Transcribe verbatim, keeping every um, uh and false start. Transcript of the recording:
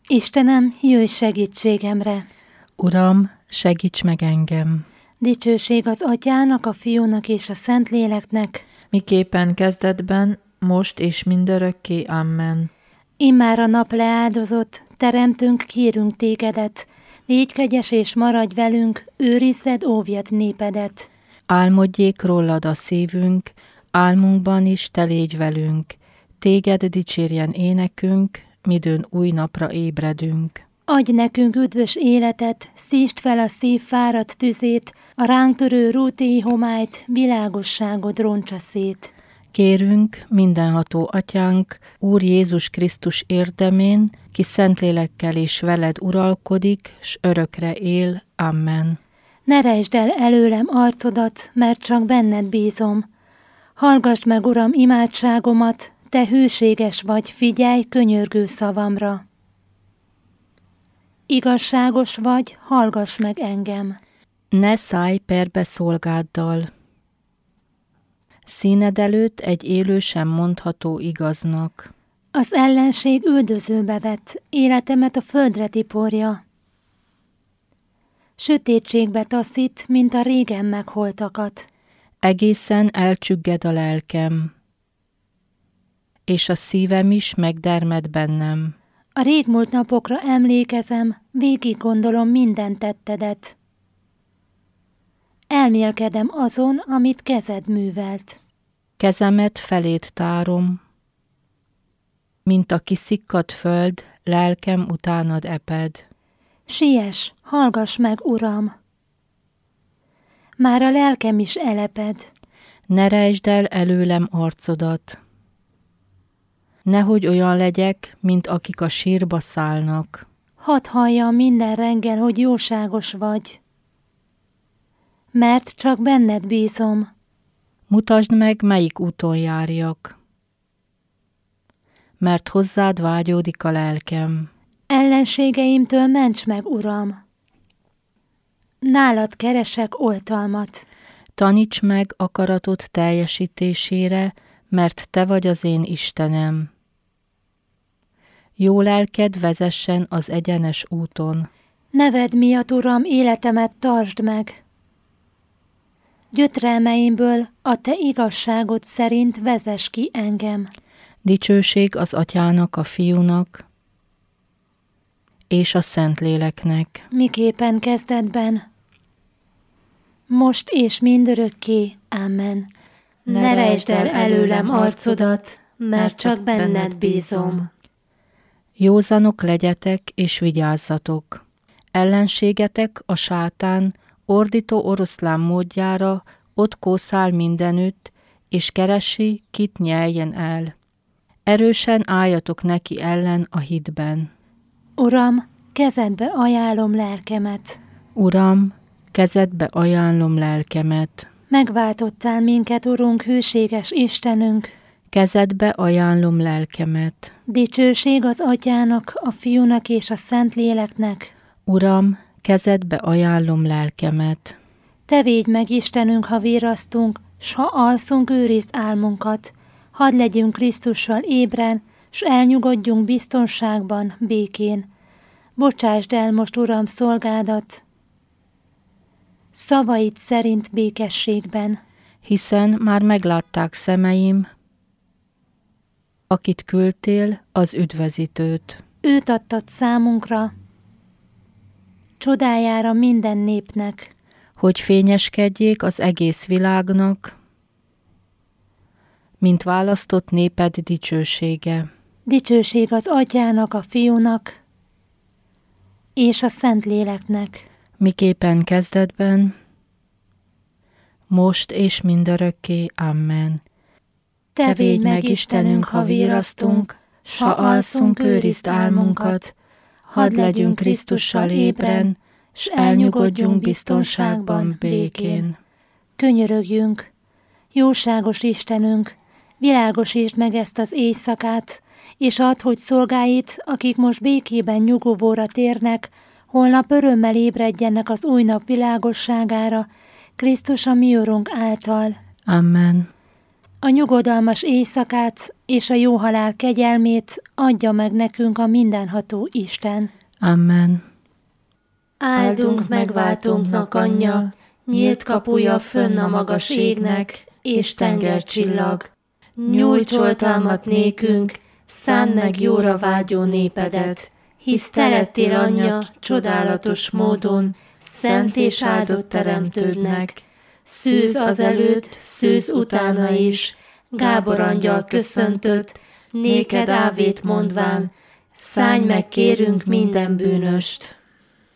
Istenem, jöjj segítségemre! Uram, segíts meg engem! Dicsőség az Atyának, a Fiúnak és a Szentléleknek, miképpen kezdetben, most és mindörökké. Amen. Immár a nap leáldozott, teremtünk, kérünk tégedet, légy kegyes és maradj velünk, őrizzed, óvjad népedet. Álmodjék rólad a szívünk, álmunkban is te légy velünk, téged dicsérjen énekünk, midőn új napra ébredünk. Adj nekünk üdvös életet, szítsd fel a szív fáradt tüzét, a ránk törő rútéi homályt, világosságod roncsa szét. Kérünk, mindenható Atyánk, Úr Jézus Krisztus érdemén, ki Szentlélekkel és veled uralkodik, s örökre él. Amen. Ne rejtsd el előlem arcodat, mert csak benned bízom. Hallgassd meg, Uram, imádságomat, te hűséges vagy, figyelj könyörgő szavamra. Igazságos vagy, hallgass meg engem. Ne szállj perbe szolgáddal. Színed előtt egy élő sem mondható igaznak. Az ellenség üldözőbe vett, életemet a földre tiporja. Sötétségbe taszít, mint a régen megholtakat. Egészen elcsügged a lelkem, és a szívem is megdermed bennem. A régmúlt napokra emlékezem, végig gondolom minden tettedet. Elmélkedem azon, amit kezed művelt. Kezemet felét tárom, mint a kiszikkadt föld, lelkem utánad eped. Siess, hallgass meg, Uram! Már a lelkem is eleped. Ne rejtsd el előlem arcodat. Nehogy olyan legyek, mint akik a sírba szállnak. Hadd halljam minden reggel, hogy jóságos vagy, mert csak benned bízom. Mutasd meg, melyik úton járjak, mert hozzád vágyódik a lelkem. Ellenségeimtől ments meg, Uram! Nálad keresek oltalmat. Taníts meg akaratod teljesítésére, mert te vagy az én Istenem. Jó lelked vezessen az egyenes úton. Neved miatt, Uram, életemet tartsd meg. Gyötrelmeimből a te igazságod szerint vezess ki engem. Dicsőség az Atyának, a Fiúnak és a Szentléleknek. Miképpen kezdetben, most és mindörökké. Amen. Ne rejtsd el előlem arcodat, mert csak benned bízom. Józanok legyetek és vigyázzatok. Ellenségetek, a sátán, ordító oroszlán módjára ott kószál mindenütt, és keresi, kit nyeljen el. Erősen álljatok neki ellen a hitben. Uram, kezedbe ajánlom lelkemet. Uram, kezedbe ajánlom lelkemet. Megváltottál minket, Urunk, hűséges Istenünk. Kezedbe ajánlom lelkemet. Dicsőség az Atyának, a Fiúnak és a Szentléleknek. Uram, kezedbe ajánlom lelkemet. Te védj meg, Istenünk, ha virrasztunk, s ha alszunk, őrizd álmunkat. Hadd legyünk Krisztussal ébren, s elnyugodjunk biztonságban, békén. Bocsásd el most, Uram, szolgádat, szavaid szerint békességben. Hiszen már meglátták szemeim, akit küldtél, az üdvözítőt. Őt adtad számunkra, csodájára minden népnek, hogy fényeskedjék az egész világnak, mint választott néped dicsősége. Dicsőség az Atyának, a Fiúnak és a Szentléleknek. Miképpen kezdetben, most és mindörökké. Amen. Te védj meg, Istenünk, ha virrasztunk, s ha alszunk, őrizd álmunkat. Hadd legyünk Krisztussal ébren, s elnyugodjunk biztonságban, békén. Könyörögjünk, jóságos Istenünk, világosítsd meg ezt az éjszakát, és add, hogy szolgáid, akik most békében nyugovóra térnek, holnap örömmel ébredjenek az új nap világosságára, Krisztus a mi Urunk által. Amen. A nyugodalmas éjszakát és a jó halál kegyelmét adja meg nekünk a mindenható Isten. Amen. Áldunk megváltónknak anyja, nyílt kapuja fönn a magas égnek, és tengercsillag. Nyújts oltalmat nékünk, szánd meg jóra vágyó népedet, hisz te lettél anyja csodálatos módon, szent és áldott teremtődnek. Szűz azelőtt, szűz utána is, Gábor angyal köszöntött, néked ávét mondván, szállj meg kérünk minden bűnöst.